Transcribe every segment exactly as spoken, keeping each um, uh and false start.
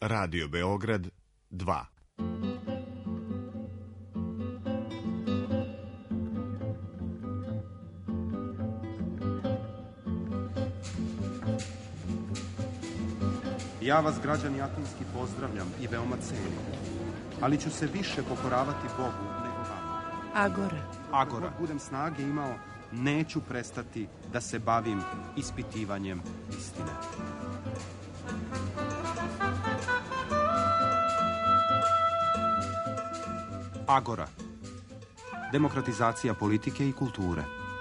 Radio Beograd dva. Ja vas, građani Atinski, pozdravljam i veoma cenim, ali ću se više pokoravati Bogu nego vama. Agora. Agora. Ako budem snage imao, neću prestati da se bavim ispitivanjem istine. Agora. Demokratizacija politike i kulture.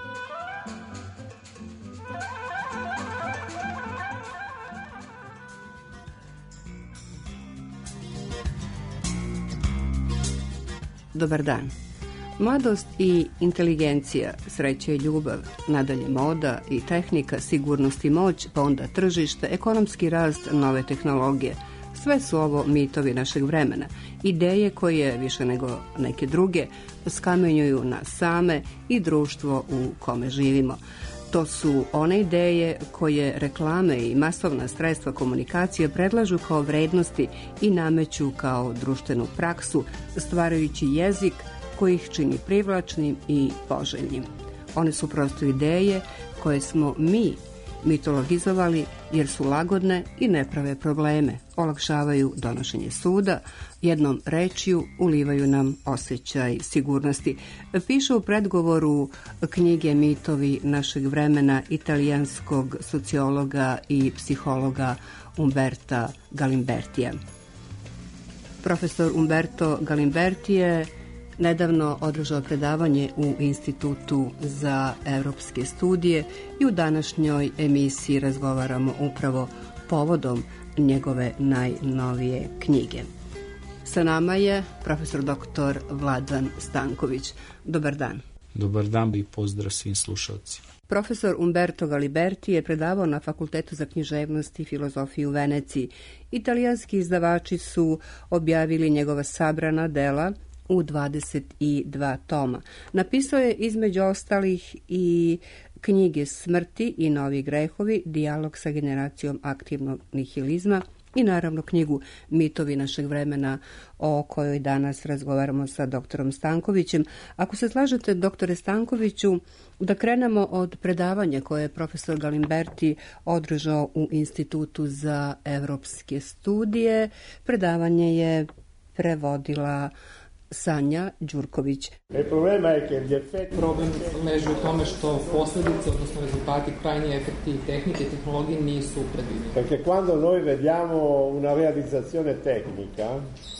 Dobar dan. Mladost i inteligencija, sreća i ljubav, nadalje moda i tehnika, sigurnost i moć, pa onda tržište, ekonomski rast, nove tehnologije. Sve su ovo mitovi našeg vremena, ideje koje, više nego neke druge, skamenjuju nas same i društvo u kome živimo. To su one ideje koje reklame i masovna sredstva komunikacije predlažu kao vrednosti i nameću kao društvenu praksu, stvarajući jezik koji ih čini privlačnim i poželjnim. One su prosto ideje koje smo mi mitologizovali jer su lagodne i ne prave probleme, olakšavaju donošenje suda, jednom rečju ulivaju nam osjećaj sigurnosti. Piše u predgovoru knjige Mitovi našeg vremena italijanskog sociologa i psihologa Umberta Galimbertija. Profesor Umberto Galimberti je nedavno održao predavanje u Institutu za evropske studije i u današnjoj emisiji razgovaramo upravo povodom njegove najnovije knjige. Sa nama je profesor doktor Vladan Stanković. Dobar dan. Dobar dan i pozdrav svim slušalcima. Profesor Umberto Galimberti je predavao na Fakultetu za književnost i filozofiju u Veneciji. Italijanski izdavači su objavili njegova sabrana dela u dvadeset dva toma. Napisao je između ostalih i knjige Smrti i novi grehovi, dijalog sa generacijom aktivnog nihilizma i naravno knjigu Mitovi našeg vremena o kojoj danas razgovaramo sa doktorom Stankovićem. Ako se slažete, doktore Stankoviću, da krenemo od predavanja koje je profesor Galimberti održao u Institutu za evropske studije. Predavanje je prevodila Sanja Đurković. Problem leži u tome što posljedice, odnosno rezultati, krajnji efekti tehnike i tehnologije nisu predvidivi. Perché quando noi vediamo una realizzazione tecnica,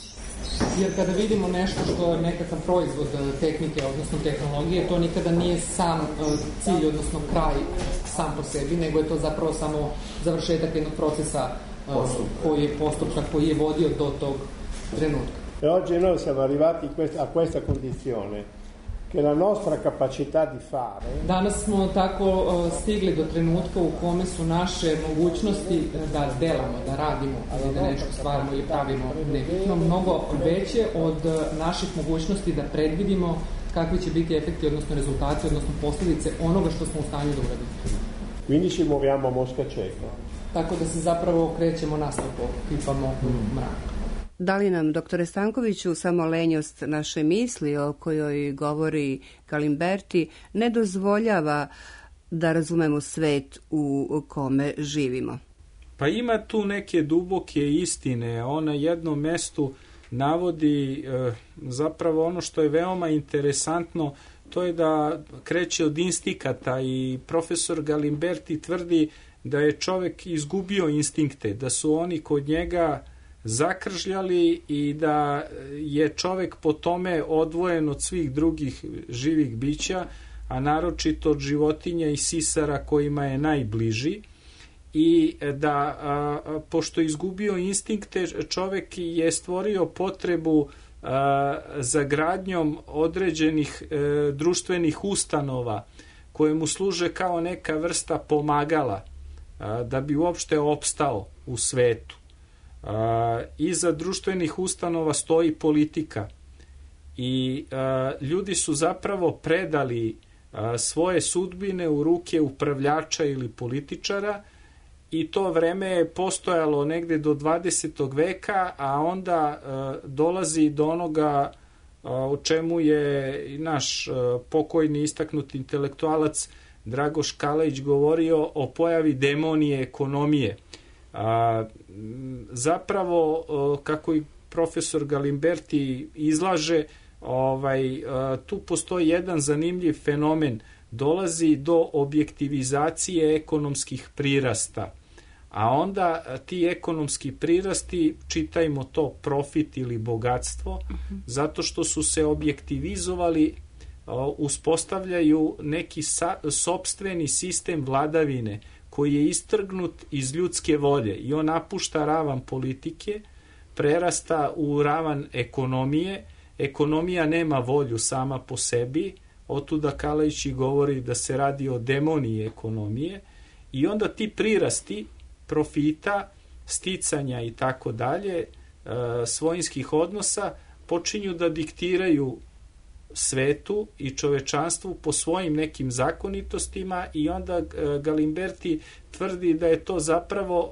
jer kada vidimo nešto što je nekakav proizvod tehnike, odnosno tehnologije, to nikada nije sam cilj, odnosno kraj sam po sebi, nego je to zapravo samo završetak jednog procesa koji je postupka, koji je vodio do tog trenutka. E oggi noi siamo arrivati a questa condizione che la nostra capacità di fare. Danas smo tako stigli do trenutka u kome su naše mogućnosti da delamo, da radimo, ili da nešto stvaramo ili pravimo nebitno, mnogo veće od naših mogućnosti da predvidimo kakvi će biti efekti, odnosno rezultati, odnosno posljedice onoga što smo u stanju da uradimo. Quindi ci muoviamo a mosca cieca. Tako da se zapravo krećemo nastopo, pipamo u mrak. Da li nam, doktore Stankoviću, samo lenjost naše misli o kojoj govori Galimberti ne dozvoljava da razumemo svet u kome živimo? Pa ima tu neke duboke istine. On na jednom mestu navodi e, zapravo ono što je veoma interesantno, to je da kreće od instikata i profesor Galimberti tvrdi da je čovek izgubio instinkte, da su oni kod njega zakržljali i da je čovek po tome odvojen od svih drugih živih bića, a naročito od životinja i sisara kojima je najbliži, i da a, pošto je izgubio instinkte, čovek je stvorio potrebu a, za gradnjom određenih a, društvenih ustanova koje mu služe kao neka vrsta pomagala a, da bi uopšte opstao u svetu. Uh, iza društvenih ustanova stoji politika i uh, ljudi su zapravo predali uh, svoje sudbine u ruke upravljača ili političara i to vreme je postojalo negde do dvadesetog veka, a onda uh, dolazi do onoga uh, o čemu je i naš uh, pokojni istaknuti intelektualac Dragoš Kalajić govorio o pojavi demonije ekonomije. A, zapravo, uh, kako i profesor Galimberti izlaže, ovaj, uh, tu postoji jedan zanimljiv fenomen. Dolazi do objektivizacije ekonomskih prirasta, a onda ti ekonomski prirasti, čitajmo to profit ili bogatstvo, zato što su se objektivizovali, uspostavljaju neki sa, sopstveni sistem vladavine koji je istrgnut iz ljudske volje i on napušta ravan politike, prerasta u ravan ekonomije. Ekonomija nema volju sama po sebi, otuda Kalajić govori da se radi o demoniji ekonomije, i onda ti prirasti profita, sticanja i tako dalje, svojinskih odnosa počinju da diktiraju svetu i čovečanstvu po svojim nekim zakonitostima, i onda Galimberti tvrdi da je to zapravo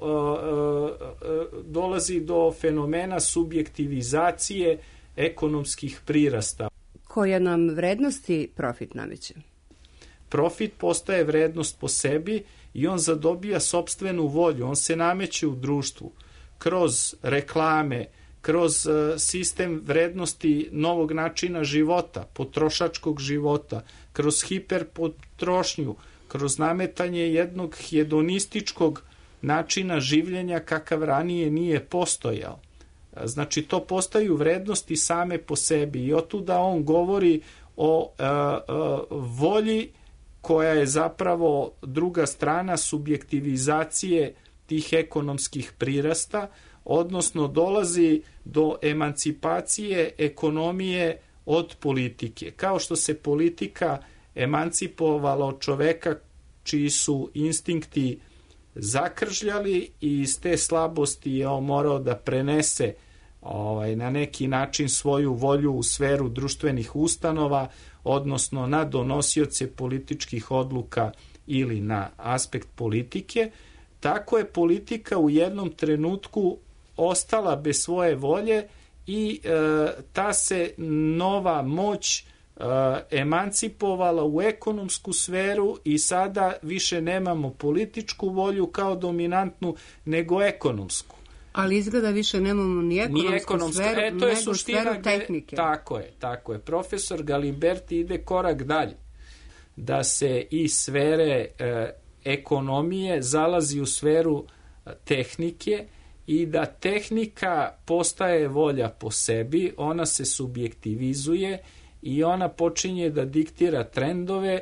dolazi do fenomena subjektivizacije ekonomskih prirasta. Koja nam vrednosti profit nameće? Profit postaje vrednost po sebi i on zadobija sopstvenu volju, on se nameće u društvu kroz reklame, kroz sistem vrednosti novog načina života, potrošačkog života, kroz hiperpotrošnju, kroz nametanje jednog hedonističkog načina življenja kakav ranije nije postojao. Znači, to postaju vrednosti same po sebi, i otuda on govori o a, a, volji koja je zapravo druga strana subjektivizacije tih ekonomskih prirasta, odnosno dolazi do emancipacije ekonomije od politike. Kao što se politika emancipovala od čoveka čiji su instinkti zakržljali, i iz te slabosti je on morao da prenese ovaj, na neki način svoju volju u sferu društvenih ustanova, odnosno na donosioce političkih odluka ili na aspekt politike. Tako je politika u jednom trenutku ostala bez svoje volje i e, ta se nova moć e, emancipovala u ekonomsku sferu, i sada više nemamo političku volju kao dominantnu, nego ekonomsku. Ali izgleda više nemamo ni ekonomsku, ni ekonomsku sferu, e, to je nego sferu tehnike. Tako je, tako je. Profesor Galimberti ide korak dalje. Da se i sfere e, ekonomije zalazi u sferu tehnike, i da tehnika postaje volja po sebi, ona se subjektivizuje i ona počinje da diktira trendove,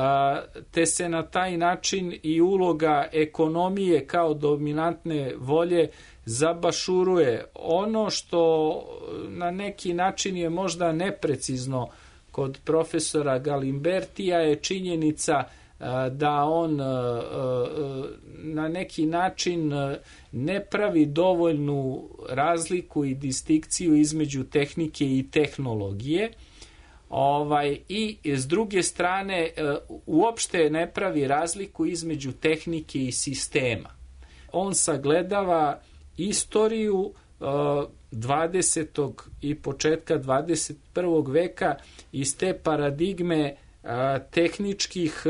te se na taj način i uloga ekonomije kao dominantne volje zabašuruje. Ono što na neki način je možda neprecizno kod profesora Galimbertija je činjenica da on na neki način ne pravi dovoljnu razliku i distinkciju između tehnike i tehnologije, ovaj, i s druge strane uopšte ne pravi razliku između tehnike i sistema. On sagledava istoriju dvadesetog i početka dvadeset prvog veka iz te paradigme tehničkih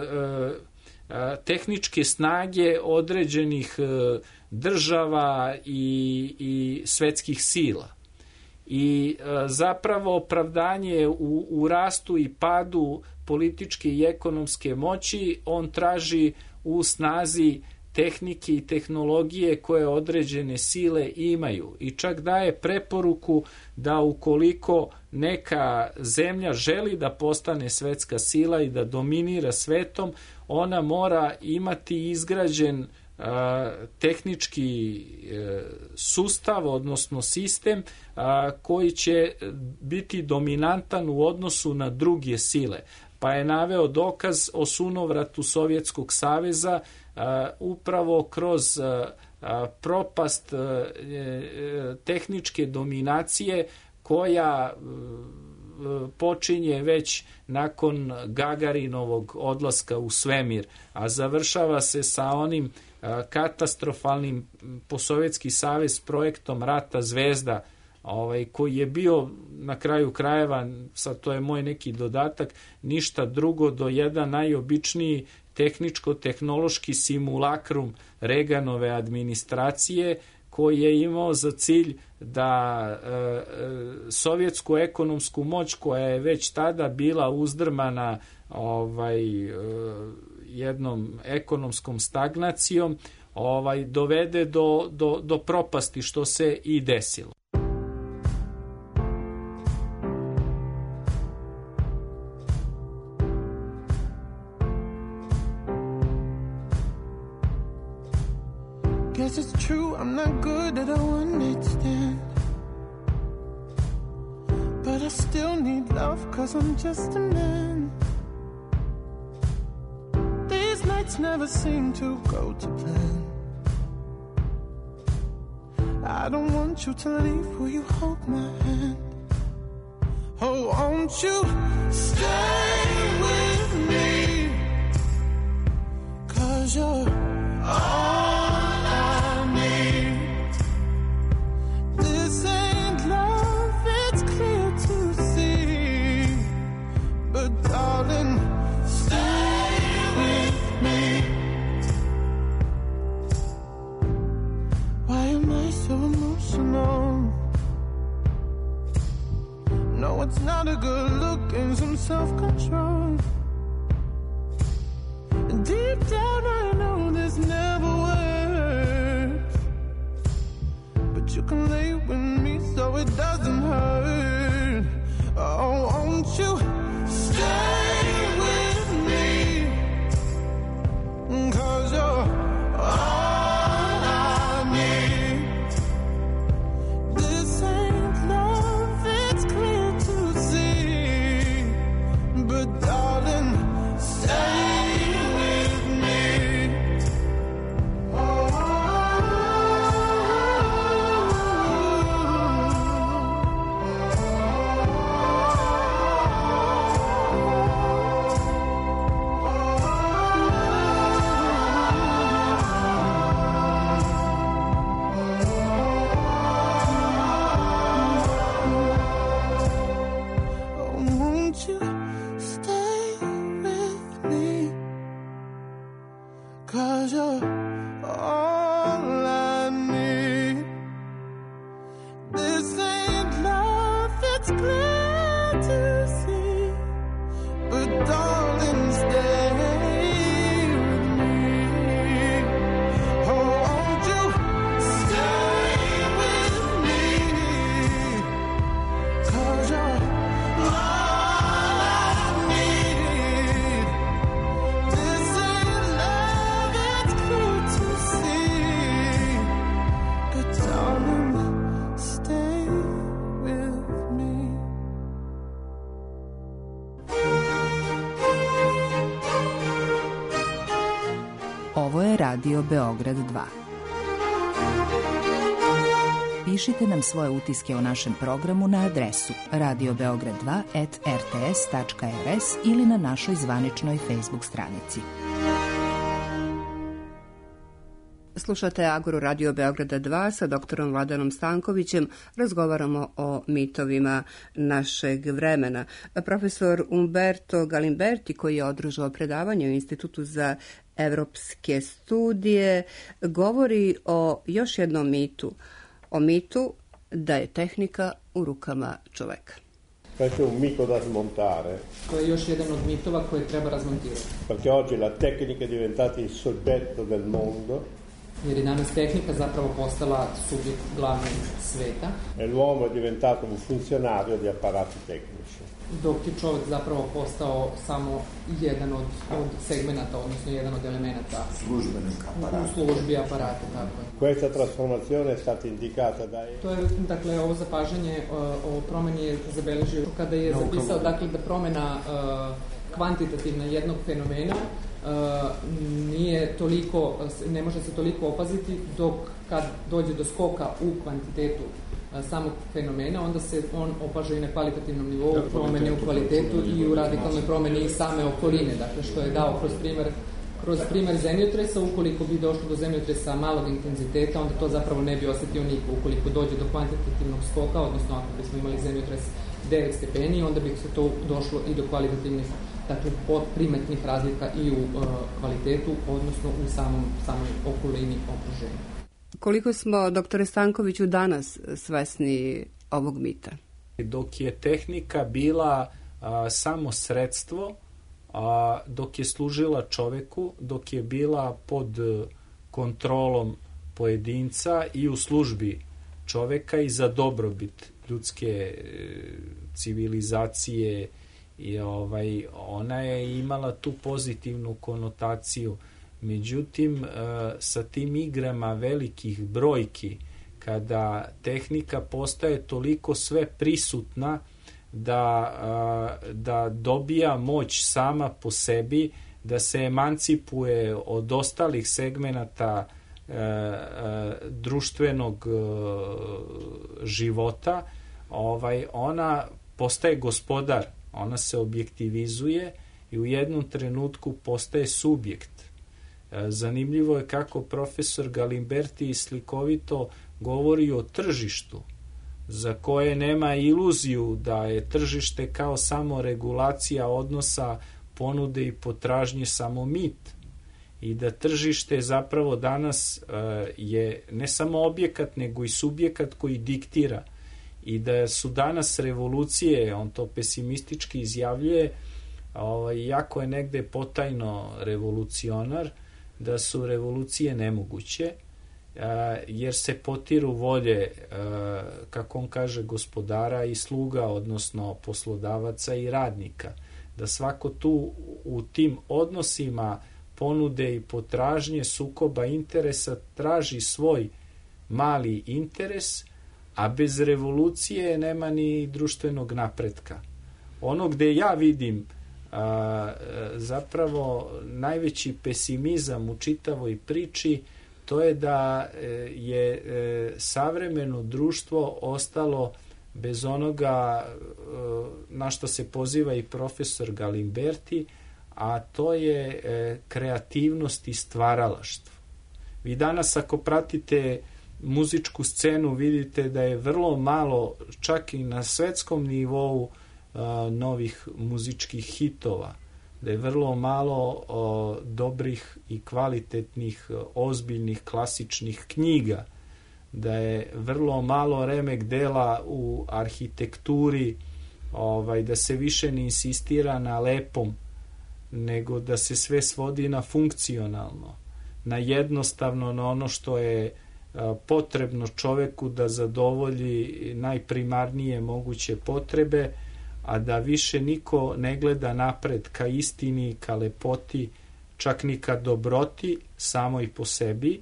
tehničke snage određenih država i, i svetskih sila. I zapravo opravdanje u, u rastu i padu političke i ekonomske moći on traži u snazi tehnike i tehnologije koje određene sile imaju, i čak daje preporuku da ukoliko neka zemlja želi da postane svetska sila i da dominira svetom, ona mora imati izgrađen a, tehnički a, sustav, odnosno sistem a, koji će biti dominantan u odnosu na druge sile. Pa je naveo dokaz o sunovratu Sovjetskog saveza a, upravo kroz a, a, propast a, e, tehničke dominacije koja počinje već nakon Gagarinovog odlaska u svemir, a završava se sa onim katastrofalnim po Sovjetski savez projektom Rata zvezda, ovaj, koji je bio na kraju krajeva, sad to je moj neki dodatak, ništa drugo do jedan najobičniji tehničko-tehnološki simulakrum Reganove administracije, koji je imao za cilj da e, sovjetsku ekonomsku moć, koja je već tada bila uzdrmana ovaj, e, jednom ekonomskom stagnacijom, ovaj, dovede do, do, do propasti, što se i desilo. Guess it's true, I'm not good at a one-night stand, but I still need love, cause I'm just a man. These nights never seem to go to plan. I don't want you to leave, will you hold my hand? Oh, won't you stay with me, cause you're all darling, stay with me. Why am I so emotional? No, it's not a good look and some self-control. Deep down I know this never works, but you can lay with me so it doesn't hurt. Oh, won't you stay with me, cause you're all I need. This ain't love, it's clear to see, but darling, stay with me. Oh, Radio Beograd dva. Pišite nam svoje utiske o našem programu na adresu radio beograd dva at r t s tačka r s ili na našoj zvaničnoj Facebook stranici. Slušate Agoru Radio Beograda dva sa doktorom Vladanom Stankovićem. Razgovaramo o mitovima našeg vremena. Profesor Umberto Galimberti, koji je održao predavanje u Institutu za evropske studije, govori o još jednom mitu, o mitu da je tehnika u rukama čoveka. Questo è un mito da smontare. To je još jedan od mitova koje treba razmontirati. Perché oggi la tecnica è diventata il soggetto del mondo. Jer je danas tehnika zapravo postala subjekt glavnog sveta. E l'uomo è diventato un funzionario di apparati tecnici. Dok je čovjek zapravo postao samo jedan od, od segmenata, odnosno jedan od elemenata službenog aparata. U službi aparata, tako je. Questa trasformazione è stata indicata da... To je, dakle, ovo zapažanje o promjeni je zabeležio kada je zapisao, dakle, da promjena uh, kvantitativna jednog fenomena uh, nije toliko, ne može se toliko opaziti dok kad dođe do skoka u kvantitetu samog fenomena, onda se on opaža i na kvalitativnom nivou, promene u kvalitetu i u radikalnoj promeni i same okoline, dakle što je dao kroz primjer kroz primjer zemljotresa, ukoliko bi došlo do zemljotresa malog intenziteta, onda to zapravo ne bi osjetio niko. Ukoliko dođe do kvantitativnog skoka, odnosno ako bismo imali zemljotres devet stepeni, onda bi se to došlo i do kvalitativnih, dakle, primetnih razlika i u uh, kvalitetu, odnosno u samom, samoj okolini okruženja. Koliko smo, doktore Stankoviću, danas svesni ovog mita? Dok je tehnika bila a, samo sredstvo, a, dok je služila čoveku, dok je bila pod kontrolom pojedinca i u službi čoveka i za dobrobit ljudske e, civilizacije, i ovaj, ona je imala tu pozitivnu konotaciju. Međutim, e, sa tim igrama velikih brojki, kada tehnika postaje toliko sve prisutna da, da dobija moć sama po sebi, da se emancipuje od ostalih segmenata e, e, društvenog e, života, ovaj, ona postaje gospodar, ona se objektivizuje i u jednom trenutku postaje subjekt. E, zanimljivo je kako profesor Galimberti slikovito govori o tržištu, za koje nema iluziju da je tržište kao samo regulacija odnosa ponude i potražnje samo mit, i da tržište zapravo danas uh, je ne samo objekat, nego i subjekat koji diktira, i da su danas revolucije, on to pesimistički izjavljuje, ovaj, jako je negde potajno revolucionar, da su revolucije nemoguće, jer se potiru volje, kako on kaže, gospodara i sluga, odnosno poslodavaca i radnika. Da svako tu u tim odnosima ponude i potražnje, sukoba interesa, traži svoj mali interes, a bez revolucije nema ni društvenog napretka. Ono gde ja vidim a, zapravo najveći pesimizam u čitavoj priči, to je da je savremeno društvo ostalo bez onoga na što se poziva i profesor Galimberti, a to je kreativnost i stvaralaštvo. Vi danas, ako pratite muzičku scenu, vidite da je vrlo malo, čak i na svetskom nivou, novih muzičkih hitova, da je vrlo malo o, dobrih i kvalitetnih, ozbiljnih, klasičnih knjiga, da je vrlo malo remek dela u arhitekturi, ovaj, da se više ne insistira na lepom, nego da se sve svodi na funkcionalno, na jednostavno, na ono što je a, potrebno čoveku da zadovolji najprimarnije moguće potrebe, a da više niko ne gleda napred ka istini, ka lepoti, čak ni ka dobroti samoj po sebi.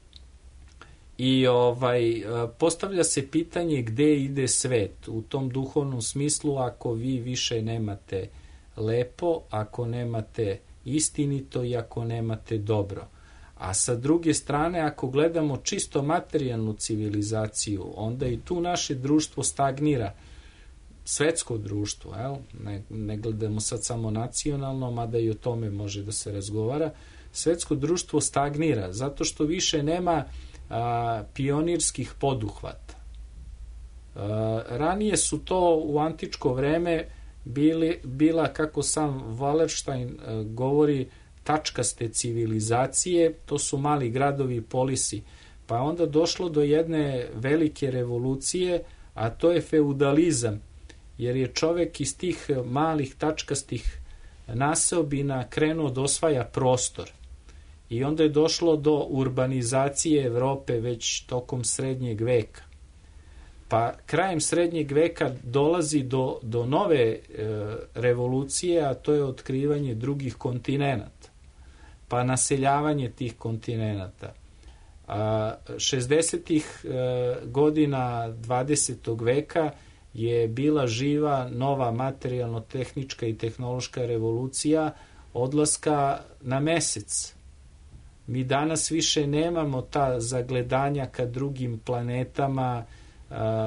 I ovaj, postavlja se pitanje gde ide svet u tom duhovnom smislu ako vi više nemate lepo, ako nemate istinito i ako nemate dobro. A sa druge strane, ako gledamo čisto materijalnu civilizaciju, onda i tu naše društvo stagnira. Svetsko društvo, jel? Ne, ne gledamo sad samo nacionalno, mada i o tome može da se razgovara. Svetsko društvo stagnira zato što više nema a, pionirskih poduhvata. A, ranije su to u antičko vreme bili, bila, kako sam Wallerstein a, govori, tačkaste civilizacije, to su mali gradovi i polisi. Pa onda došlo do jedne velike revolucije, a to je feudalizam, jer je čovek iz tih malih tačkastih naseobina krenuo da osvaja prostor. I onda je došlo do urbanizacije Evrope već tokom srednjeg veka. Pa krajem srednjeg veka dolazi do, do nove e, revolucije, a to je otkrivanje drugih kontinenata. Pa naseljavanje tih kontinenata. A, šezdesetih e, godina dvadesetog veka je bila živa nova materijalno-tehnička i tehnološka revolucija odlaska na mesec. Mi danas više nemamo ta zagledanja ka drugim planetama,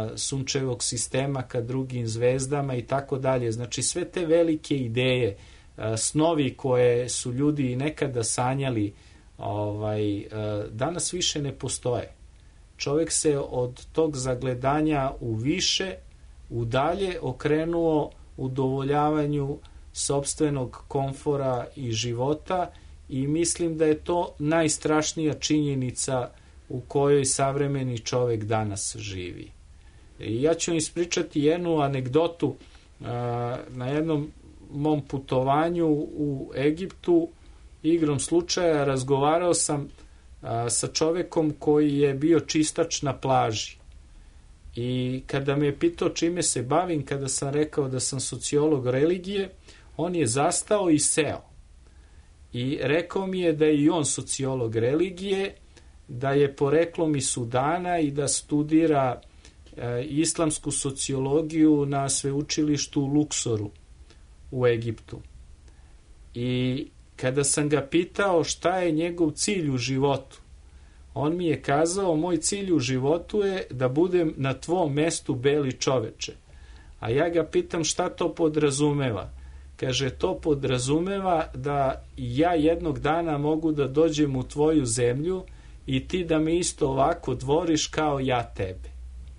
sunčevog sistema ka drugim zvezdama i tako dalje. Znači sve te velike ideje snovi koje su ljudi nekada sanjali, ovaj, danas više ne postoje. Čovjek se od tog zagledanja u više, u dalje okrenuo udovoljavanju sopstvenog komfora i života i mislim da je to najstrašnija činjenica u kojoj savremeni čovjek danas živi. I ja ću vam ispričati jednu anegdotu. Na jednom mom putovanju u Egiptu igrom slučaja razgovarao sam sa čovjekom koji je bio čistač na plaži. I kada me je pitao čime se bavim, kada sam rekao da sam sociolog religije, on je zastao i seo. I rekao mi je da je i on sociolog religije, da je poreklom iz Sudana i da studira e, islamsku sociologiju na sveučilištu u Luksoru u Egiptu. I kada sam ga pitao šta je njegov cilj u životu, on mi je kazao, moj cilj u životu je da budem na tvom mestu beli čoveče. A ja ga pitam šta to podrazumeva. Kaže, to podrazumeva da ja jednog dana mogu da dođem u tvoju zemlju i ti da me isto ovako dvoriš kao ja tebe.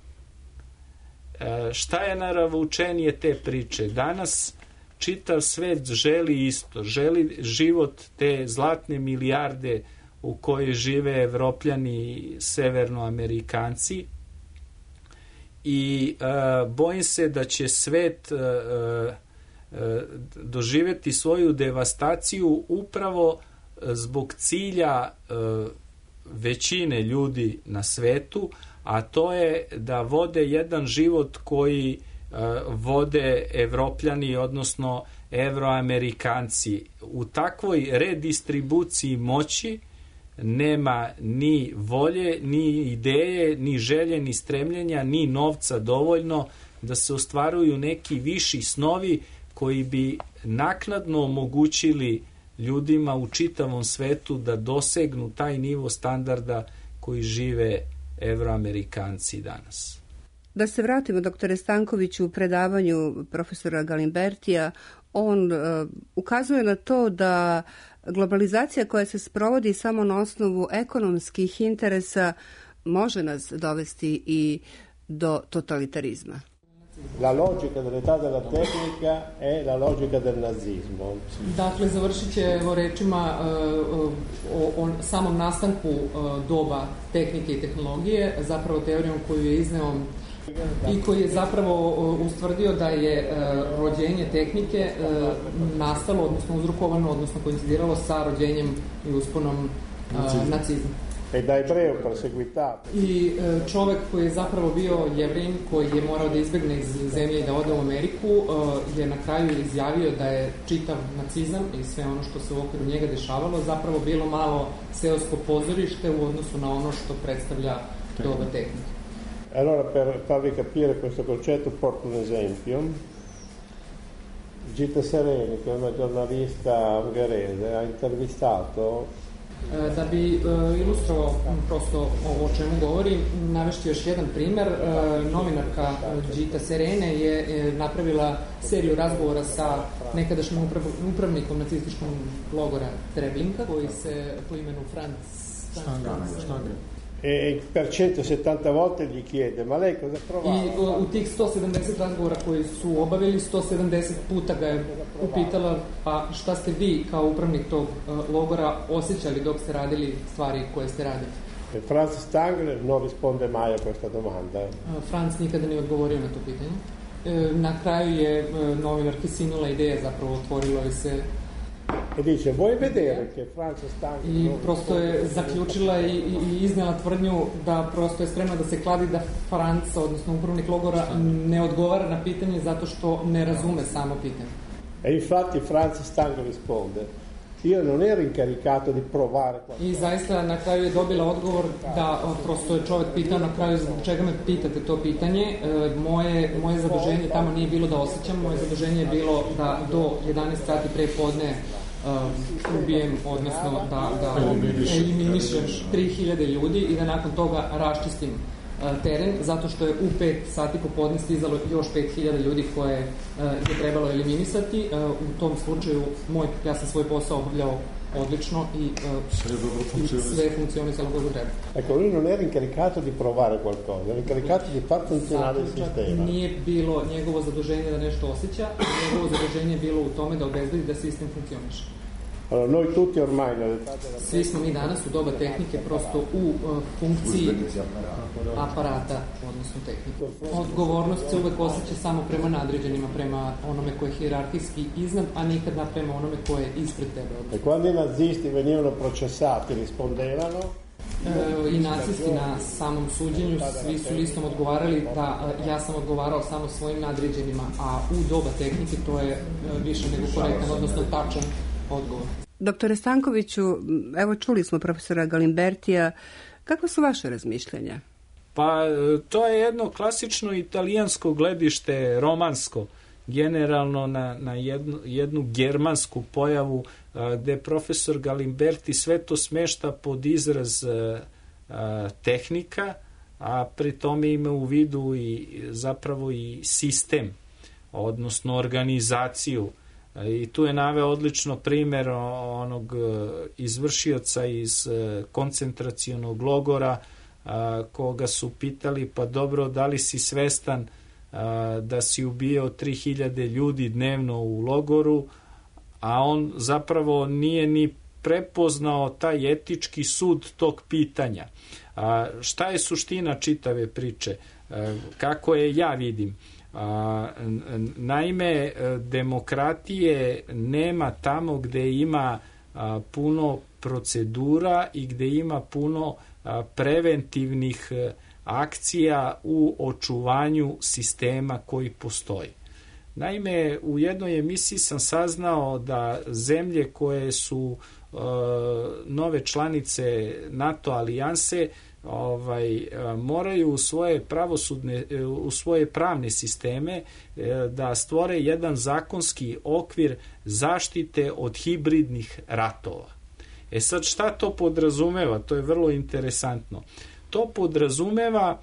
E, šta je naravučenije te priče? Danas čitav svet želi isto, želi život te zlatne milijarde u kojoj žive Evropljani i Severnoamerikanci i e, bojim se da će svet e, e, doživjeti svoju devastaciju upravo zbog cilja e, većine ljudi na svetu, a to je da vode jedan život koji e, vode Evropljani, odnosno Evroamerikanci. U takvoj redistribuciji moći nema ni volje, ni ideje, ni želje, ni stremljenja, ni novca dovoljno da se ostvaruju neki viši snovi koji bi naknadno omogućili ljudima u čitavom svetu da dosegnu taj nivo standarda koji žive Evroamerikanci danas. Da se vratimo, doktore Stankoviću, u predavanju profesora Galimbertija, on uh, ukazuje na to da globalizacija koja se sprovodi samo na osnovu ekonomskih interesa može nas dovesti i do totalitarizma. La logica dell'età della tecnica è la logica del nazismo. Dakle, završit će o rečima uh, o, o samom nastanku uh, doba tehnike i tehnologije, zapravo teorijom koju je izneo i koji je zapravo ustvrdio da je uh, rođenje tehnike uh, nastalo, odnosno uzrokovano, odnosno koincidiralo sa rođenjem i usponom uh, nacizma. E da ebreo perseguitato. I uh, čovek koji je zapravo bio Jevrin, koji je morao da izbegne iz zemlje i da ode u Ameriku, uh, je na kraju izjavio da je čitav nacizam i sve ono što se u okviru njega dešavalo zapravo bilo malo seosko pozorište u odnosu na ono što predstavlja doba tehnike. Allora, per farvi capire questo concetto, porto un esempio. Gita Sereni, che è una giornalista ungherese, ha intervistato. Da bi uh, ilustrovao prosto o, o čemu govori, navešću još jedan primer. Uh, novinarka Gita Serene je, je napravila seriju razgovora sa nekadašnjim uprav, upravnikom nacističkog logora Treblinka, koji se po imenu Franz Stangl. E per centosettanta volte gli chiede, ma lei cosa provava? I u, u tih sto sedamdeset razgovora koji su obavili, sto sedamdeset puta ga je upitala, pa šta ste vi kao upravnik tog uh, logora osjećali dok ste radili stvari koje ste radili? E Franz Stangl non risponde mai a questa domanda. Uh, Franz nikada nije odgovorio na to pitanje. Uh, na kraju je uh, novinarki sinula ideja, zapravo otvorilo je se. E dice, vuoi vedere che Franz Stangl... I prosto je zaključila i, i, i iznela tvrdnju da prosto je spremna da se kladi da Franz, odnosno upravnik logora, ne odgovara na pitanje zato što ne razume samo pitanje. E infatti Franz Stangl risponde, io non ero incaricato di provare... I zaista na kraju je dobila odgovor da prosto je čovjek pitao na kraju zbog čega me pitate to pitanje. E, moje, moje zaduženje tamo nije bilo da osjećam, moje zaduženje je bilo da do jedanaest sati pre podne uh, ubijem, odnosno da, da eliminišem tri hiljade ljudi i da nakon toga raščistim teren, zato što je u pet sati popodne stizalo još pet hiljada ljudi koje je trebalo eliminisati. U tom slučaju moj, ja sam svoj posao obavljao odlično i, uh, i sve je funkcionisalo kako treba. Ecco, lui non era incaricato di provare qualcosa, era incaricato di far funzionare il sistema. Nije bilo njegovo zaduženje da nešto osjeća, njegovo zaduženje je bilo u tome da obezbedi da sistem funkcioniše. Allora, noi tutti ormai nell'età della... Svi smo mi danas u doba tehnike prosto u uh, funkciji aparata, odnosno tehnike. Odgovornost se uvek osjeća samo prema nadređenima, prema onome koje je hijerarhijski iznad, a nikad prema onome koje je ispred tebe. E quando i nazisti venivano processati rispondevano? E, I nacisti na samom suđenju svi su listom odgovarali da ja sam odgovarao samo svojim nadređenima, a u doba tehnike to je više nego korektan, odnosno tačan odgovor. Doktore Stankoviću, evo čuli smo profesora Galimbertija, kako su vaše razmišljanja? Pa to je jedno klasično italijansko gledište, romansko, generalno na, na jednu, jednu germansku pojavu, a, gde profesor Galimberti sve to smešta pod izraz a, a, tehnika, a pri tome ima u vidu i zapravo i sistem, odnosno organizaciju. I tu je naveo odlično primjer onog izvršioca iz koncentracionog logora, koga su pitali, pa dobro, da li si svestan da si ubijao tri hiljade ljudi dnevno u logoru, a on zapravo nije ni prepoznao taj etički sud tog pitanja. A šta je suština čitave priče? Kako je ja vidim? A, naime, demokratije nema tamo gde ima a, puno procedura i gde ima puno a, preventivnih a, akcija u očuvanju sistema koji postoji. Naime, u jednoj emisiji sam saznao da zemlje koje su a, nove članice NATO alijanse ovaj moraju u svoje pravosudne u svoje pravne sisteme da stvore jedan zakonski okvir zaštite od hibridnih ratova. E sad, šta to podrazumeva? To je vrlo interesantno. To podrazumeva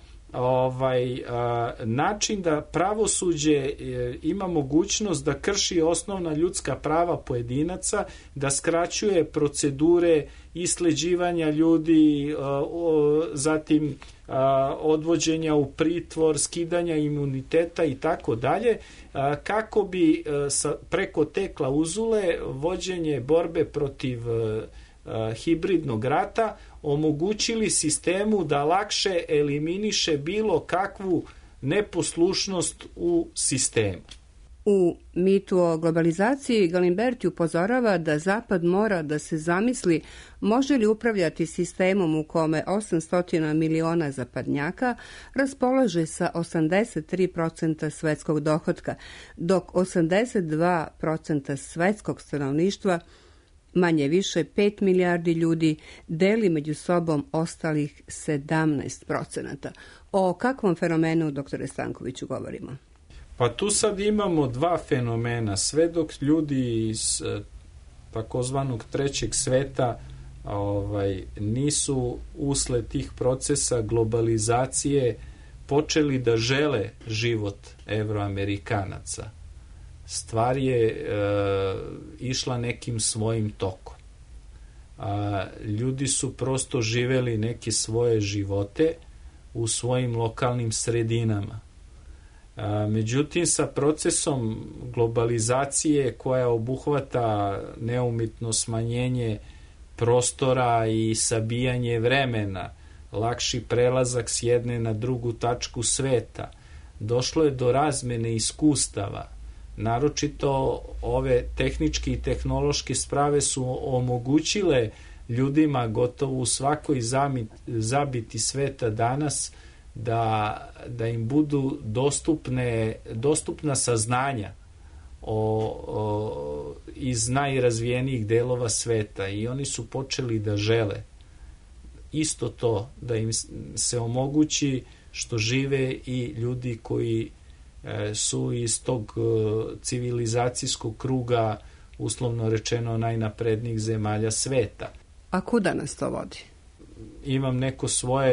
ovaj a, način da pravosuđe e, ima mogućnost da krši osnovna ljudska prava pojedinaca, da skraćuje procedure isleđivanja ljudi, a, o, zatim a, odvođenja u pritvor, skidanja imuniteta i tako dalje, kako bi a, sa, preko te klauzule vođenje borbe protiv a, a, hibridnog rata omogućili sistemu da lakše eliminiše bilo kakvu neposlušnost u sistemu. U mitu o globalizaciji Galimberti upozorava da Zapad mora da se zamisli može li upravljati sistemom u kome osamsto miliona zapadnjaka raspolaže sa osamdeset tri procenta svetskog dohotka, dok osamdeset dva procenta svetskog stanovništva, manje više pet milijardi ljudi, deli među sobom ostalih sedamnaest procenata. O kakvom fenomenu, doktore Stankoviću, govorimo? Pa tu sad imamo dva fenomena. Sve dok ljudi iz takozvanog trećeg sveta ovaj, nisu usled tih procesa globalizacije počeli da žele život Evroamerikanaca, stvar je e, išla nekim svojim tokom. A, ljudi su prosto živeli neke svoje živote u svojim lokalnim sredinama. A, međutim, sa procesom globalizacije koja obuhvata neumitno smanjenje prostora i sabijanje vremena, lakši prelazak s jedne na drugu tačku sveta, došlo je do razmene iskustava. Naročito ove tehničke i tehnološke sprave su omogućile ljudima gotovo u svakoj zabiti sveta danas da, da im budu dostupne, dostupna saznanja o, o, iz najrazvijenijih delova sveta, i oni su počeli da žele isto to, da im se omogući što žive i ljudi koji su iz tog civilizacijskog kruga, uslovno rečeno, najnaprednijih zemalja sveta. A kuda nas to vodi? Imam neko svoje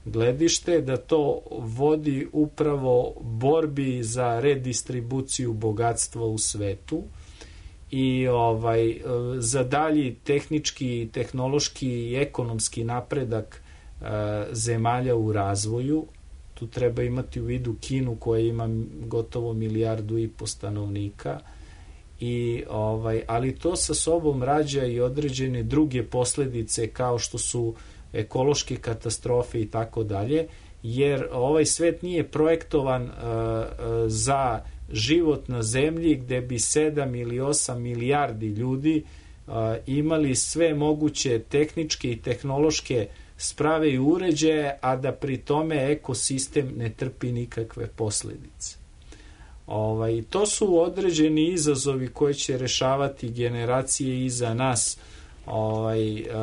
gledište, da to vodi upravo borbi za redistribuciju bogatstva u svetu i ovaj za dalji tehnički, tehnološki i ekonomski napredak e, zemalja u razvoju. Tu treba imati u vidu Kinu koja ima gotovo milijardu i po stanovnika. I ovaj ali to sa sobom rađa i određene druge posledice kao što su ekološke katastrofe i tako dalje, jer ovaj svet nije projektovan uh, za život na zemlji gde bi sedam ili osam milijardi ljudi uh, imali sve moguće tehničke i tehnološke sprave i uređaje, a da pri tome ekosistem ne trpi nikakve posledice. Ovaj, to su određeni izazovi koje će rešavati generacije iza nas, ovaj, uh,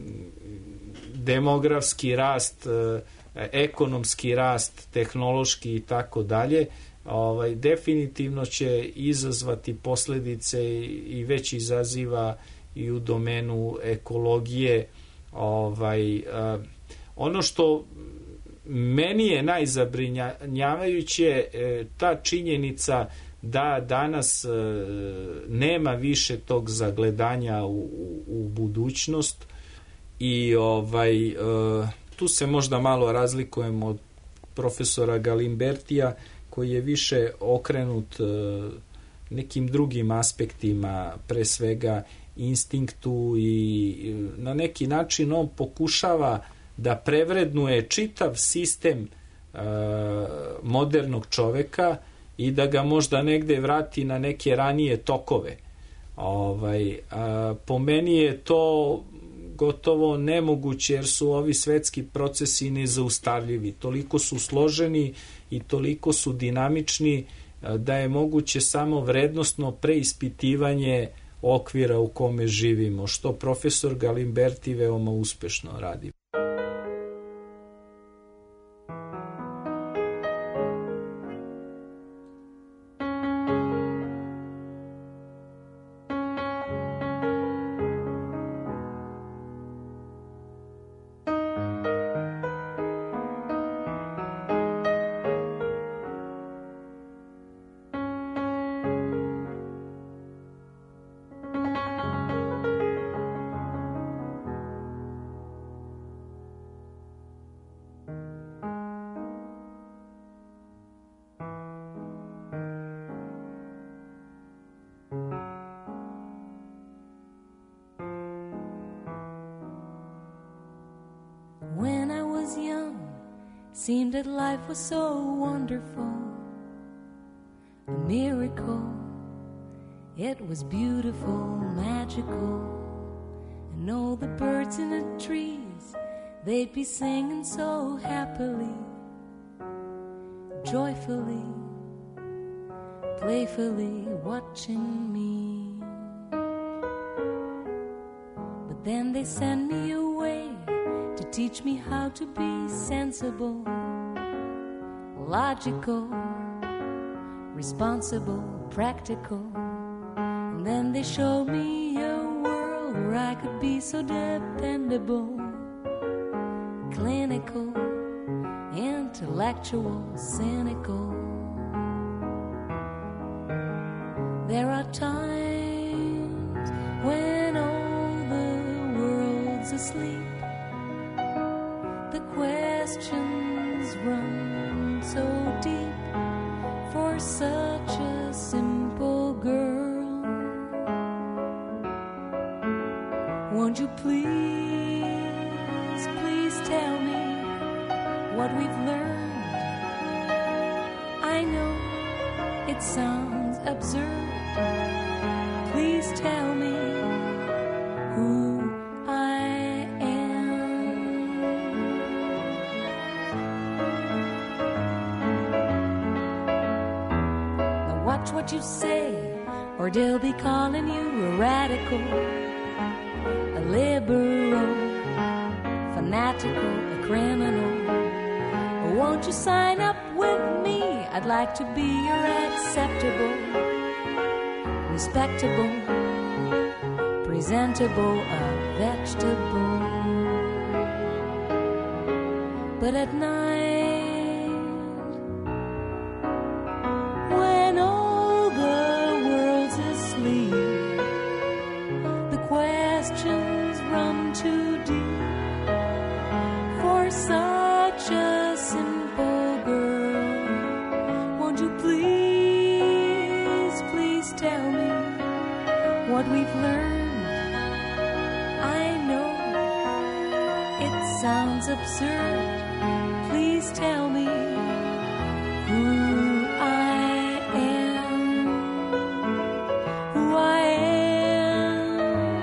demografski rast, ekonomski rast, tehnološki i tako dalje, ovaj definitivno će izazvati posledice i već izaziva i u domenu ekologije. Ovaj ono što meni je najzabrinjavajuće ta činjenica da danas nema više tog zagledanja u, u budućnost. I ovaj, uh, tu se možda malo razlikujemo od profesora Galimbertija koji je više okrenut uh, nekim drugim aspektima, pre svega instinktu i uh, na neki način on pokušava da prevrednuje čitav sistem uh, modernog čoveka i da ga možda negde vrati na neke ranije tokove. Ovaj, uh, po meni je to gotovo nemoguće jer su ovi svetski procesi nezaustavljivi. Toliko su složeni i toliko su dinamični da je moguće samo vrednosno preispitivanje okvira u kome živimo, što profesor Galimberti veoma uspešno radi. Seemed that life was so wonderful, a miracle. It was beautiful, magical. And all the birds in the trees, they'd be singing so happily, joyfully, playfully watching me. But then they send me away to teach me how to be sensible, logical, responsible, practical. And then they showed me a world where I could be so dependable, clinical, intellectual, cynical. There are times when all the world's asleep, the questions run so deep for such a simple girl. Won't you please, please tell me what we've learned? I know it sounds absurd. Please tell me who what you say, or they'll be calling you a radical, a liberal, fanatical, a criminal. Or won't you sign up with me? I'd like to be your acceptable, respectable, presentable, a vegetable. But at night, when all the world's asleep, the questions run too deep for such a simple girl. Won't you please, please tell me what we've learned? I know it sounds absurd. Please tell me who I am, who I am,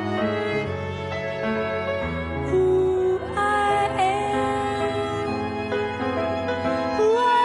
who I am, who I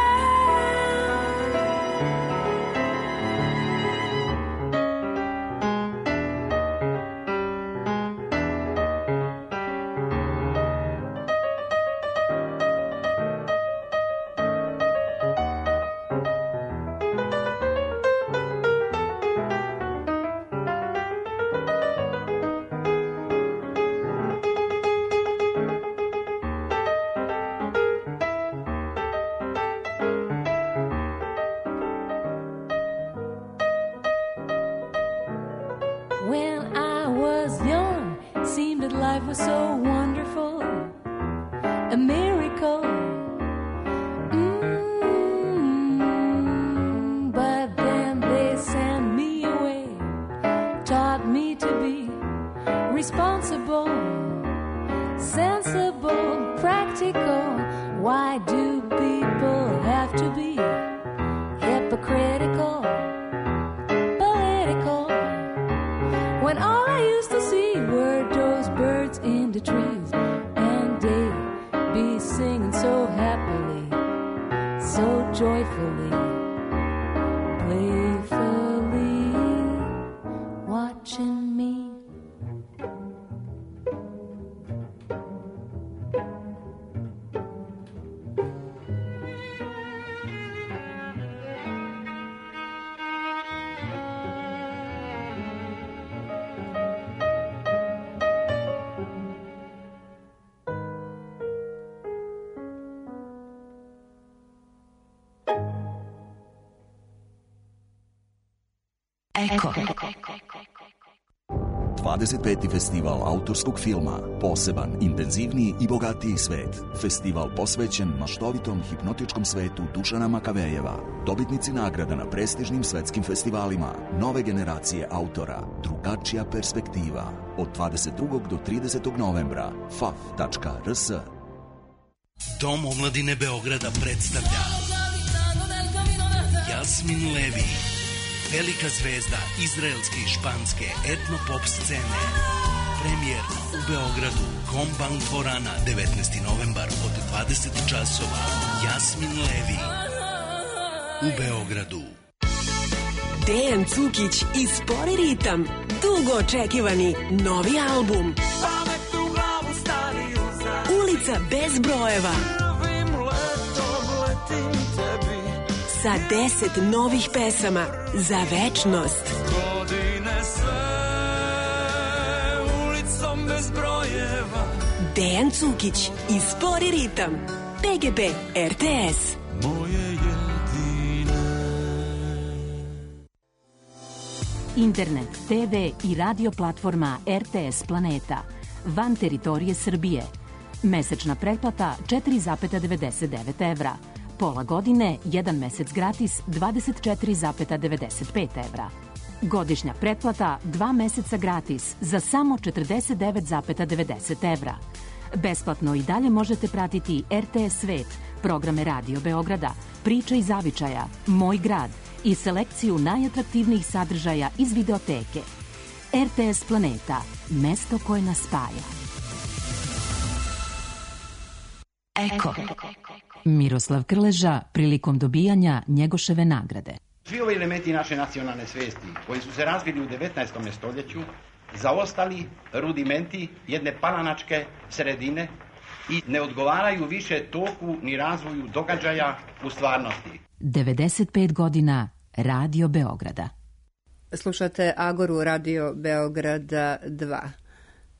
When I was young, it seemed that life was so wonderful, a miracle. Mm, but then they sent me away, taught me to be responsible, sensible, practical. Why do people have to be hypocritical, political? When all I used to see were those birds in the trees, and they be singing so happily, so joyfully, playfully, watching me. Eko. dvadeset peti festival autorskog filma, poseban, intenzivniji i bogatiji svet. Festival posvećen maštovitom hipnotičkom svetu Dušana Makavejeva. Dobitnici nagrada na prestižnim svetskim festivalima, nove generacije autora, drugačija perspektiva. Od dvadeset drugog do tridesetog novembra. f a f tačka r s. Dom omladine Beograda predstavlja Jasmin Levi, velika zvezda izraelske i španske etno-pop scene. Premijerno u Beogradu, Kombank dvorana, devetnaesti novembar od dvadeset časova. Jasmin Levi u Beogradu. Dejan Cukić i Spori ritam, dugo očekivani novi album. Ulica bez brojeva. Sa deset novih pesama za večnost. Godine sve ulicom bez brojeva. Dejan Cukić i Spori ritam. P G P R T S. Moje jedine. Internet, te ve i radio platforma R T S Planeta. Van teritorije Srbije. Mesečna pretplata četiri zarez devedeset devet evra. Pola godine, jedan mesec gratis, dvadeset četiri zarez devedeset pet evra. Godišnja pretplata, dva meseca gratis, za samo četrdeset devet zarez devedeset evra. Besplatno i dalje možete pratiti R T S Svet, programe Radio Beograda, Priče iz zavičaja, Moj grad i selekciju najatraktivnijih sadržaja iz videoteke. R T S Planeta, mesto koje nas spaja. Eko. Miroslav Krleža prilikom dobijanja Njegoševe nagrade. Svi ovi elementi naše nacionalne svesti koji su se razvili u devetnaestom stoljeću zaostali rudimenti jedne palanačke sredine i ne odgovaraju više toku ni razvoju događaja u stvarnosti. devedeset pet godina Radio Beograda. Slušate Agoru Radio Beograda dva.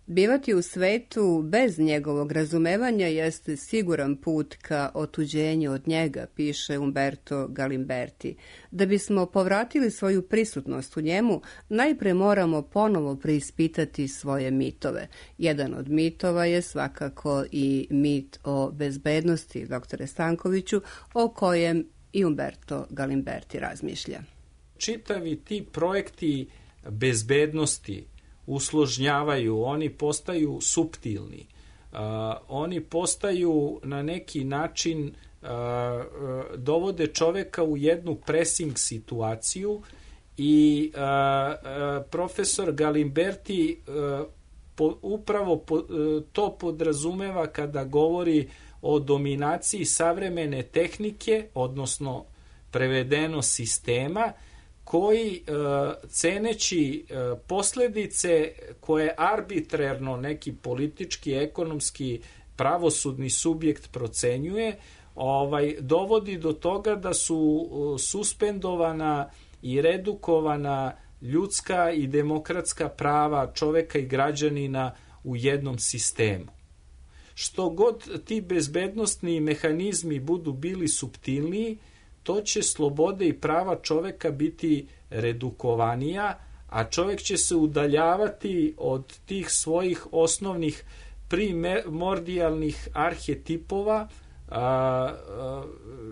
Bivati u svetu bez njegovog razumevanja jeste siguran put ka otuđenju od njega, piše Umberto Galimberti. Da bismo povratili svoju prisutnost u njemu, najpre moramo ponovo preispitati svoje mitove. Jedan od mitova je svakako i mit o bezbednosti, doktore Stankoviću, o kojem i Umberto Galimberti razmišlja. Čitavi ti projekti bezbednosti usložnjavaju, oni postaju suptilni, uh, oni postaju na neki način, uh, uh, dovode čoveka u jednu pressing situaciju i uh, uh, profesor Galimberti uh, po, upravo po, uh, to podrazumeva kada govori o dominaciji savremene tehnike, odnosno prevedeno sistema, koji ceneći posljedice koje arbitrarno neki politički, ekonomski, pravosudni subjekt procenjuje, ovaj, dovodi do toga da su suspendovana i redukovana ljudska i demokratska prava čoveka i građanina u jednom sistemu. Što god ti bezbednosni mehanizmi budu bili suptilniji, to će slobode i prava čoveka biti redukovanija, a čovek će se udaljavati od tih svojih osnovnih primordijalnih arhetipova a, a,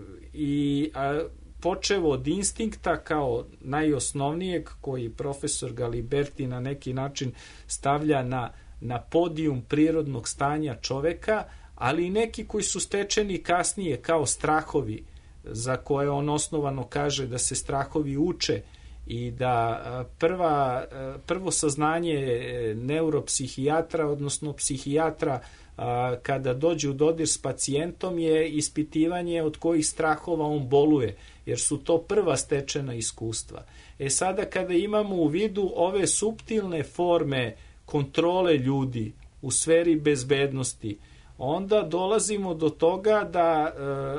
i a, počevo od instinkta kao najosnovnijeg, koji profesor Galimberti na neki način stavlja na, na podijum prirodnog stanja čoveka, ali i neki koji su stečeni kasnije kao strahovi, za koje on osnovano kaže da se strahovi uče i da prva, prvo saznanje neuropsihijatra, odnosno psihijatra, kada dođe u dodir s pacijentom, je ispitivanje od kojih strahova on boluje, jer su to prva stečena iskustva. E sada kada imamo u vidu ove suptilne forme kontrole ljudi u sferi bezbednosti, onda dolazimo do toga da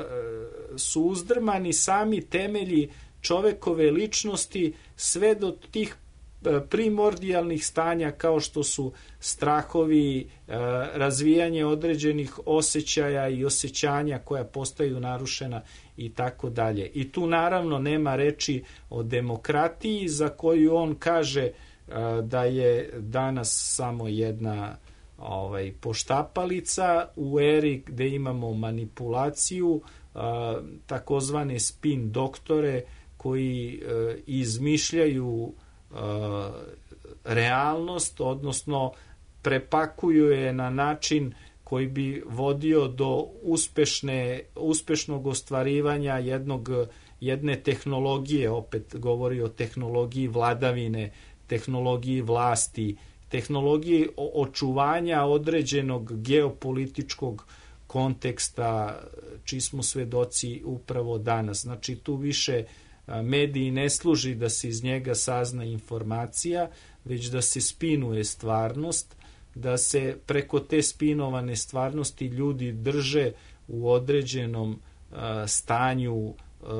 e, su uzdrmani sami temelji čovekove ličnosti sve do tih e, primordijalnih stanja kao što su strahovi, e, razvijanje određenih osjećaja i osjećanja koja postaju narušena i tako dalje. I tu naravno nema reči o demokratiji, za koju on kaže e, da je danas samo jedna ovaj, poštapalica u eri gde imamo manipulaciju, a, takozvane spin doktore koji a, izmišljaju a, realnost, odnosno prepakuju je na način koji bi vodio do uspešne, uspešnog ostvarivanja jednog, jedne tehnologije, opet govori o tehnologiji vladavine, tehnologiji vlasti, tehnologiji očuvanja određenog geopolitičkog konteksta, čiji smo svedoci upravo danas. Znači, tu više mediji ne služi da se iz njega sazna informacija, već da se spinuje stvarnost, da se preko te spinovane stvarnosti ljudi drže u određenom uh, stanju uh,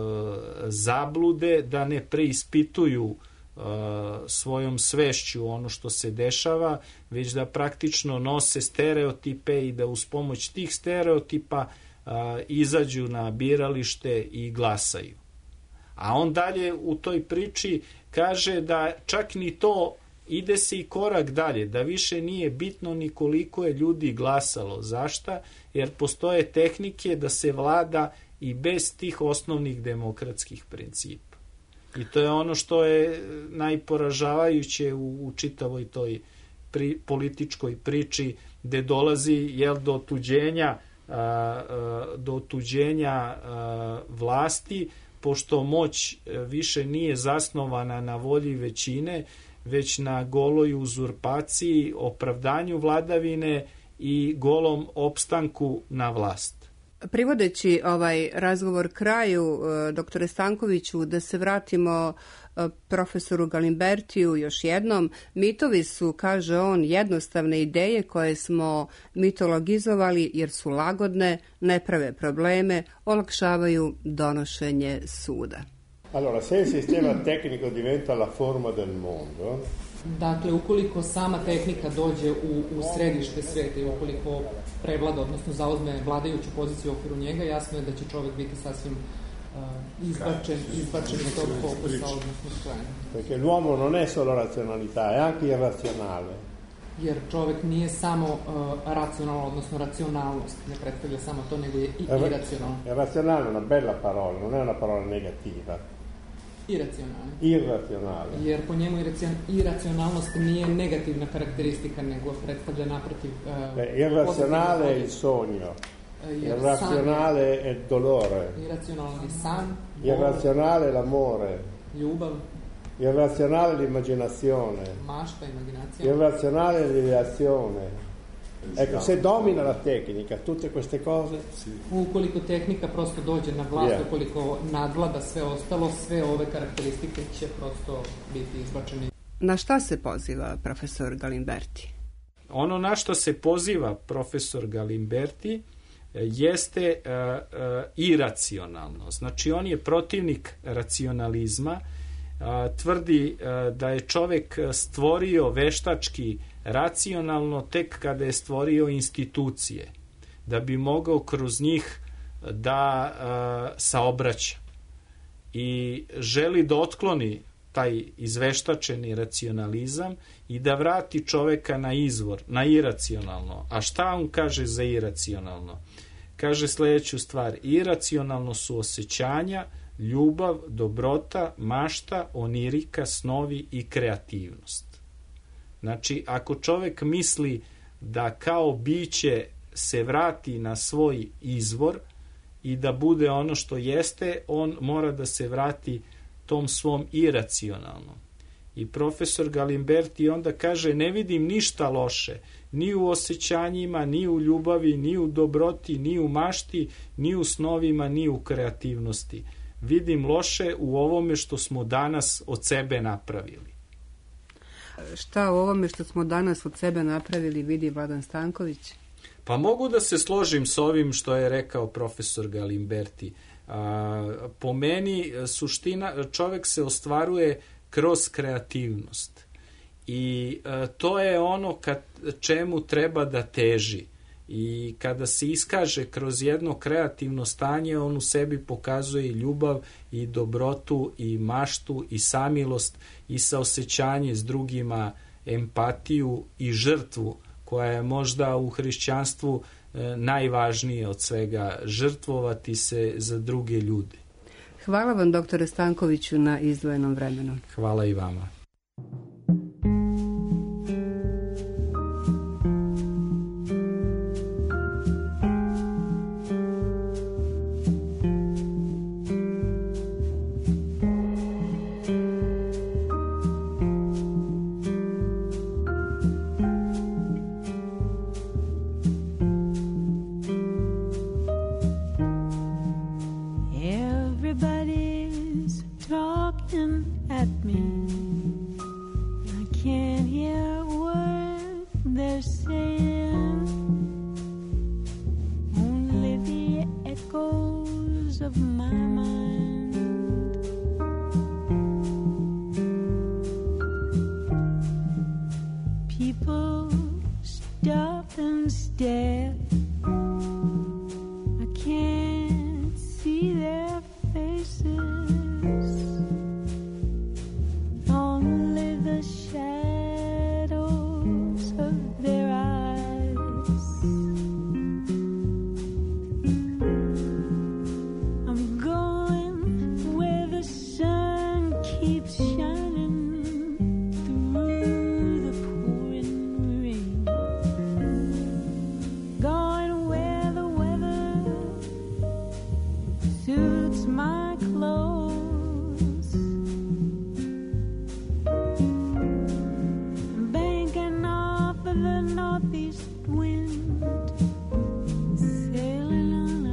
zablude, da ne preispituju svojom svešću ono što se dešava, već da praktično nose stereotipe i da uz pomoć tih stereotipa a, izađu na biralište i glasaju. A on dalje u toj priči kaže da čak ni to, ide se i korak dalje, da više nije bitno ni koliko je ljudi glasalo. Zašta? Jer postoje tehnike da se vlada i bez tih osnovnih demokratskih principa. I to je ono što je najporažavajuće u, u čitavoj toj pri, političkoj priči, gde dolazi jel, do otuđenja, a, a, do otuđenja a, vlasti, pošto moć više nije zasnovana na volji većine, već na goloj uzurpaciji, opravdanju vladavine i golom opstanku na vlast. Privodeći ovaj razgovor kraju, doktore Stankoviću, da se vratimo profesoru Galimbertiju još jednom. Mitovi su, kaže on, jednostavne ideje koje smo mitologizovali jer su lagodne, ne prave probleme, olakšavaju donošenje suda. Allora, se il sistema tecnico diventa la forma del mondo, dakle, ukoliko sama tehnika dođe u, u središte sveta i ukoliko prevlada, odnosno zauzme vladajuću poziciju u okviru njega, jasno je da će čovjek biti sasvim uh, izbačen, izbačen iz tog fokusa, odnosno skrojen. Perché l'uomo non è solo razionalità, è anche irrazionale. Jer čovjek nije samo uh, racionalno, odnosno racionalnost, ne predstavlja samo to, nego je i iracionalno. Irrazionale è una bella parola, non è una parola negativa. Iracionalno. Irrazionale. Jer po njemu iracionalnost nije negativna karakteristika, nego predstavlja naprotiv... Uh, Beh, irrazionale è il sogno, uh, irrazionale è il dolore, irrazionalno je san, irrazionale è l'amore, ljubav, irrazionale è l'immaginazione, mašta, immaginazione, irrazionale è l'ideazione. Ecco, se domina la tecnica tutte queste cose, sì. Ukoliko tehnika prosto dođe na vlast, yeah. ukoliko nadvlada sve ostalo, sve ove karakteristike će prosto biti izbačene. Na šta se poziva profesor Galimberti? Ono na što se poziva profesor Galimberti jeste uh, uh, iracionalno. Znači, on je protivnik racionalizma, uh, tvrdi uh, da je čovjek stvorio veštački racionalno tek kada je stvorio institucije, da bi mogao kroz njih da uh, saobraća. I želi da otkloni taj izveštačeni racionalizam i da vrati čoveka na izvor, na iracionalno. A šta on kaže za iracionalno? Kaže sljedeću stvar: iracionalno su osjećanja, ljubav, dobrota, mašta, onirika, snovi i kreativnost. Znači, ako čovek misli da kao biće se vrati na svoj izvor i da bude ono što jeste, on mora da se vrati tom svom iracionalnom. I profesor Galimberti onda kaže: ne vidim ništa loše, ni u osjećanjima, ni u ljubavi, ni u dobroti, ni u mašti, ni u snovima, ni u kreativnosti. Vidim loše u ovome što smo danas od sebe napravili. Šta u ovome što smo danas od sebe napravili vidi Vladan Stanković? Pa mogu da se složim s ovim što je rekao profesor Galimberti. A, po meni suština, čovjek se ostvaruje kroz kreativnost i a, to je ono kad, čemu treba da teži, i kada se iskaže kroz jedno kreativno stanje, on u sebi pokazuje i ljubav i dobrotu i maštu i samilost i saosećanje s drugima, empatiju i žrtvu, koja je možda u hrišćanstvu e, najvažnije od svega, žrtvovati se za druge ljude. Hvala vam, doktore Stankoviću, na izdvojenom vremenu. Hvala i vama.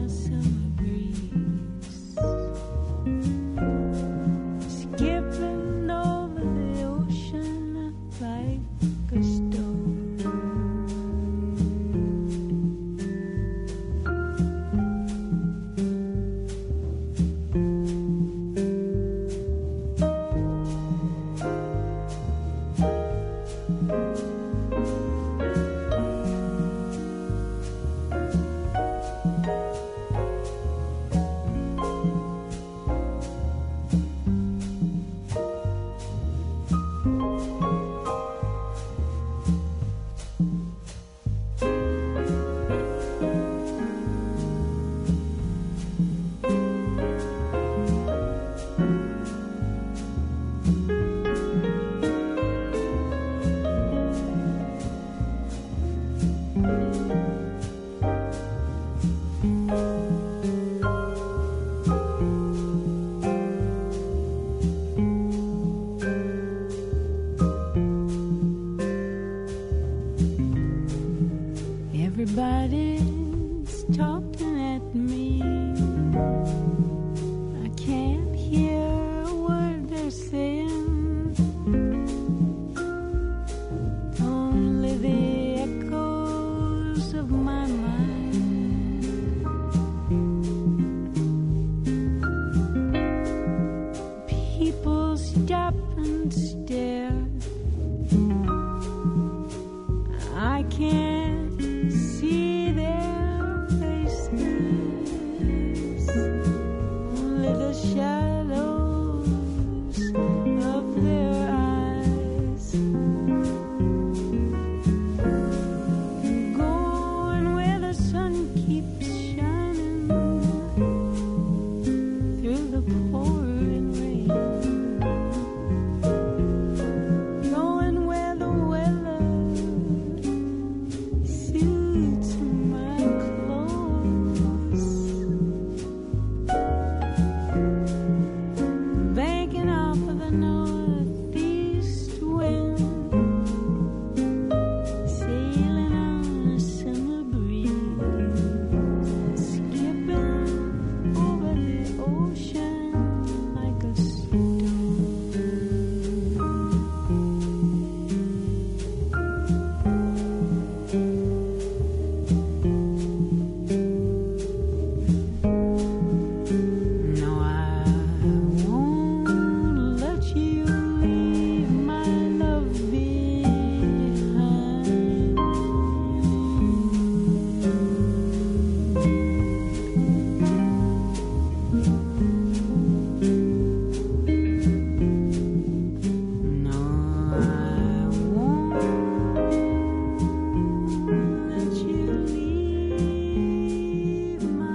Skipping people stop and stare. I can't see their faces, only the shadows of their eyes. Going where the sun keeps shining through the pouring rain. Going where the weather suits my clothes. Banking off of the northeast wind, sailing on a summer breeze, skipping over the ocean like a stone. No, I won't let you leave my love behind. No, I won't let you leave my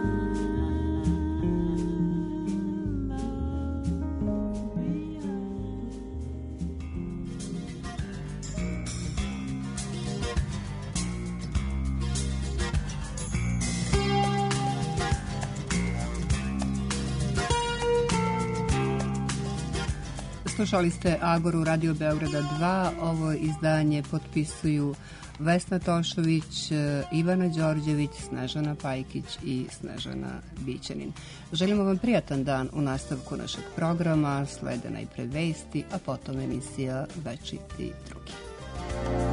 Slušali ste Agoru Radio Beograda dva. Ovo izdanje potpisuju Vesna Tošović, Ivana Đorđević, Snežana Pajkić i Snežana Bićanin. Želimo vam prijatan dan u nastavku našeg programa. Slede najpre vesti, a potom emisija Večiti drugi.